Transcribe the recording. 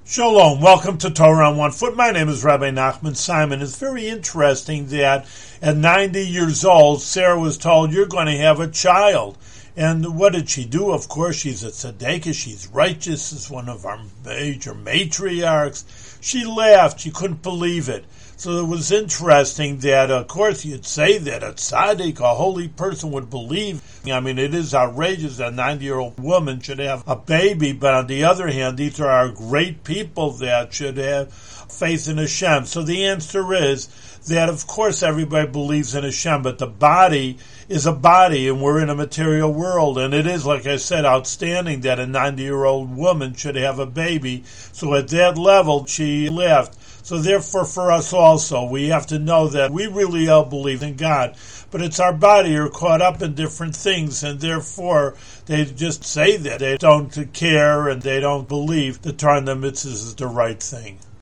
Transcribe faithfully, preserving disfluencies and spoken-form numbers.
Shalom, welcome to Torah on One Foot. My name is Rabbi Nachman Simon. It's very interesting that at ninety years old, Sarah was told, you're going to have a child. And what did she do? Of course, she's a tzedekah, she's righteous, is one of our major matriarchs. She laughed, she couldn't believe it. So it was interesting that, of course, you'd say that a tzaddik, a holy person, would believe. I mean, it is outrageous that a ninety-year-old woman should have a baby, but on the other hand, these are our great people that should have faith in Hashem. So the answer is that, of course, everybody believes in Hashem, but the body is a body, and we're in a material world. And it is, like I said, outstanding that a ninety-year-old woman should have a baby. So at that level, she left. So therefore, for us also, we have to know that we really all believe in God, but it's our body are caught up in different things, and therefore they just say that they don't care and they don't believe the Torah and the mitzvahs is the right thing.